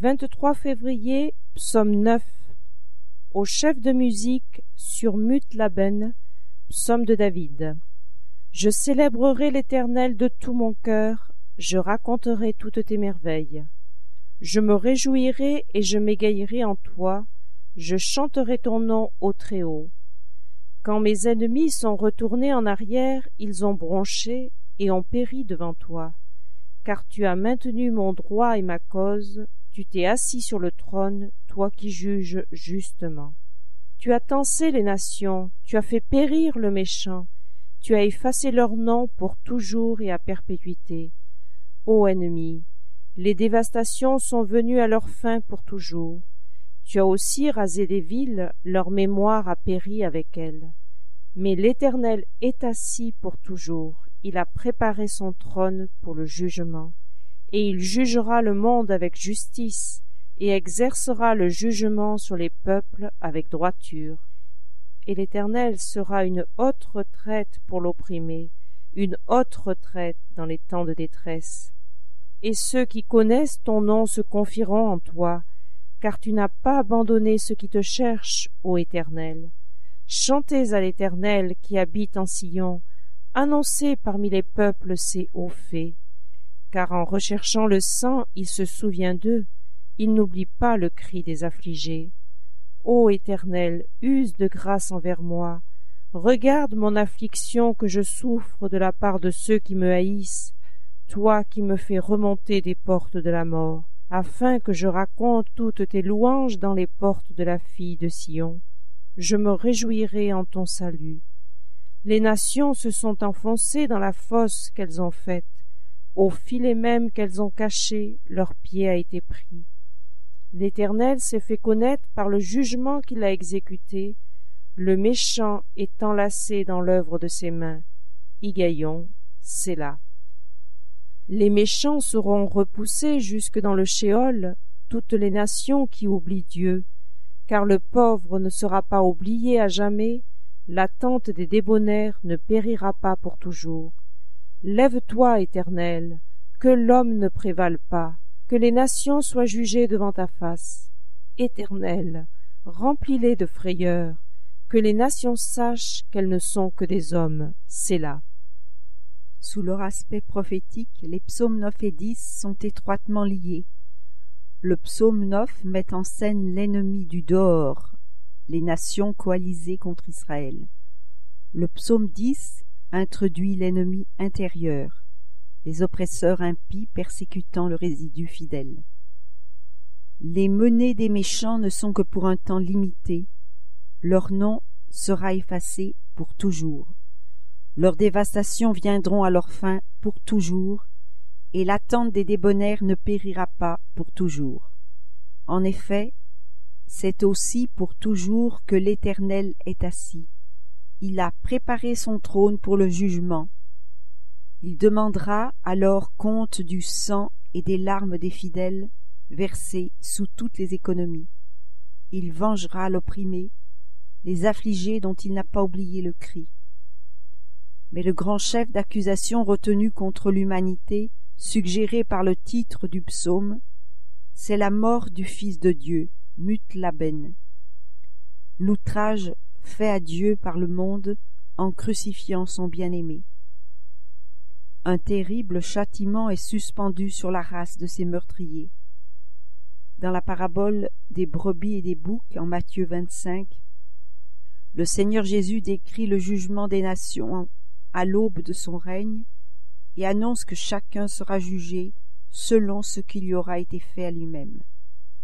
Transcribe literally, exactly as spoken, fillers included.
vingt-trois février, psaume neuf. Au chef de musique sur Muth-Laben, psaume de David. Je célébrerai l'Éternel de tout mon cœur, je raconterai toutes tes merveilles. Je me réjouirai et je m'égayerai en toi, je chanterai ton nom au Très-Haut. Quand mes ennemis sont retournés en arrière, ils ont bronché et ont péri devant toi. Car tu as maintenu mon droit et ma cause, tu t'es assis sur le trône, toi qui juges justement. Tu as tancé les nations, tu as fait périr le méchant, tu as effacé leur nom pour toujours et à perpétuité. Ô ennemi, les dévastations sont venues à leur fin pour toujours. Tu as aussi rasé des villes, leur mémoire a péri avec elles. Mais l'Éternel est assis pour toujours, il a préparé son trône pour le jugement, et il jugera le monde avec justice, et exercera le jugement sur les peuples avec droiture. Et l'Éternel sera une haute retraite pour l'opprimé, une haute retraite dans les temps de détresse. Et ceux qui connaissent ton nom se confieront en toi, car tu n'as pas abandonné ceux qui te cherchent, ô Éternel. Chantez à l'Éternel qui habite en Sion, annoncez parmi les peuples ses hauts faits. Car en recherchant le sang, il se souvient d'eux, il n'oublie pas le cri des affligés. Ô Éternel, use de grâce envers moi, regarde mon affliction que je souffre de la part de ceux qui me haïssent, toi qui me fais remonter des portes de la mort, afin que je raconte toutes tes louanges dans les portes de la fille de Sion. Je me réjouirai en ton salut. Les nations se sont enfoncées dans la fosse qu'elles ont faite. Au filet même qu'elles ont caché, leur pied a été pris. L'Éternel s'est fait connaître par le jugement qu'il a exécuté. Le méchant est enlacé dans l'œuvre de ses mains. Higayon, Séla. Les méchants seront repoussés jusque dans le Sheol, toutes les nations qui oublient Dieu, car le pauvre ne sera pas oublié à jamais, la tente des débonnaires ne périra pas pour toujours. Lève-toi, Éternel, que l'homme ne prévale pas, que les nations soient jugées devant ta face. Éternel, remplis-les de frayeur, que les nations sachent qu'elles ne sont que des hommes. Séla. Sous leur aspect prophétique, les psaumes neuf et dix sont étroitement liés. Le psaume neuf met en scène l'ennemi du dehors, les nations coalisées contre Israël. Le psaume dix introduit l'ennemi intérieur, les oppresseurs impies persécutant le résidu fidèle. Les menées des méchants ne sont que pour un temps limité, leur nom sera effacé pour toujours. Leurs dévastations viendront à leur fin pour toujours, et l'attente des débonnaires ne périra pas pour toujours. En effet, c'est aussi pour toujours que l'Éternel est assis. Il a préparé son trône pour le jugement. Il demandera alors compte du sang et des larmes des fidèles versés sous toutes les économies. Il vengera l'opprimé, les affligés dont il n'a pas oublié le cri. Mais le grand chef d'accusation retenu contre l'humanité, suggéré par le titre du psaume, c'est la mort du Fils de Dieu, Muth-Laben. L'outrage fait à Dieu par le monde en crucifiant son bien-aimé. Un terrible châtiment est suspendu sur la race de ces meurtriers. Dans la parabole des brebis et des boucs en Matthieu vingt-cinq, le Seigneur Jésus décrit le jugement des nations à l'aube de son règne et annonce que chacun sera jugé selon ce qui lui aura été fait à lui-même.